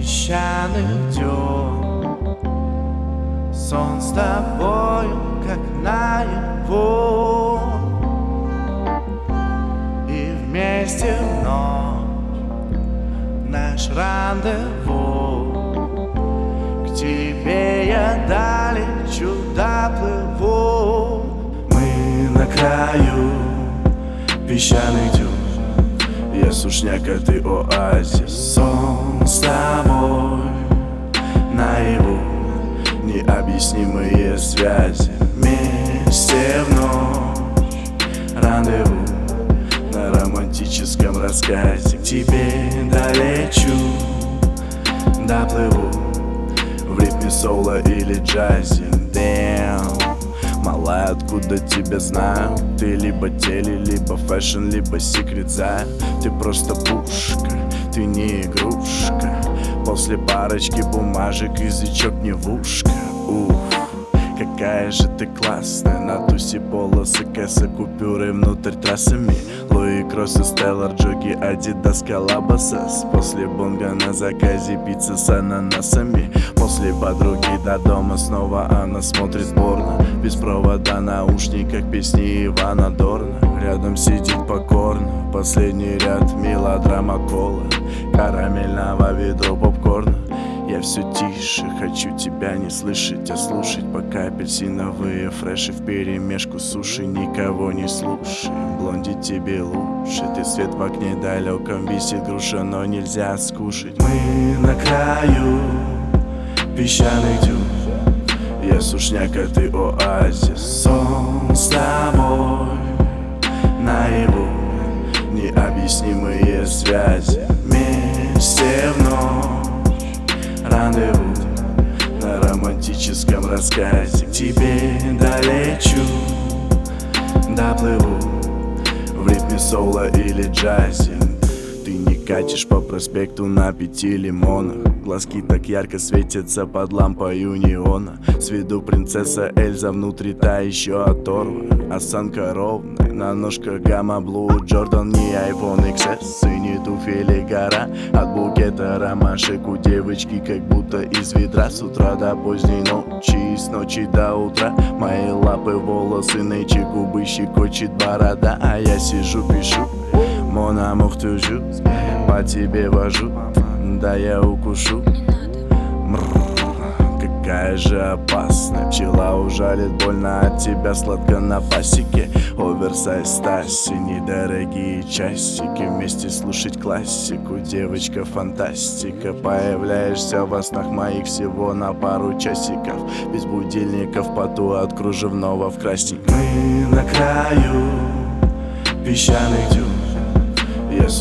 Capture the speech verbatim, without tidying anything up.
песчаных дюн. Сон с тобою, как наяву, и вместе в ночь наш рандеву. К тебе я долечу, доплыву. Мы на краю песчаных дюн. Я сушняк, а ты оазис. Сон с тобой наяву, необъяснимые связи. Вместе в ночь рандеву, на романтическом рассказе. К тебе долечу, доплыву, в ритме соло или джазе. Damn, малая, откуда тебя знаю? Ты либо теле, либо фэшн, либо секрет знаю. Ты просто пушка, ты не игрушка. После парочки бумажек язычок не в ушко. Уф, какая же ты классная. На тусе полосы, кэса, купюры внутрь трассами. Луи Кросс и Стеллар, джоги, Адидас, Коллабасас. После бонга на заказе пицца с ананасами. После подруги до дома снова она смотрит порно. Без провода, наушниках, песни Ивана Дорна. Рядом сидит покорно, последний ряд, мелодрама кола. Карамельного ведро попкорна. Я все тише, хочу тебя не слышать, а слушать, пока апельсиновые фреши вперемешку суши. Никого не слушай, блонди тебе лучше. Ты свет в окне далеком, висит груша, но нельзя скушать. Мы на краю песчаных дюн. Я сушняк, а ты оазис. Сон с тобой наяву, необъяснимые связи. Вместе в ночь рандеву, на романтическом рассказе. К тебе долечу, доплыву, в ритме соло или джазе. Ты не катишь по проспекту на пяти лимонах. Глазки так ярко светятся под лампою неона. С виду принцесса Эльза, внутри та еще оторва. Осанка ровная, на ножках гамма блу Джордан, не айфон икс эс и не туфели гора. От букета ромашек у девочки как будто из ведра. С утра до поздней ночи и с ночи до утра. Мои лапы, волосы, нычи, губы щекочет борода. А я сижу, пишу Mon amour toujours, по тебе вожу, да я укушу. Мрррр, какая же опасная пчела ужалит больно от тебя сладко на пасеке. Оверсайз Стаси, недорогие часики, вместе слушать классику. Девочка фантастика, появляешься во снах моих всего на пару часиков. Без будильников, поту от кружевного в красненьком. Мы на краю песчаных дюн.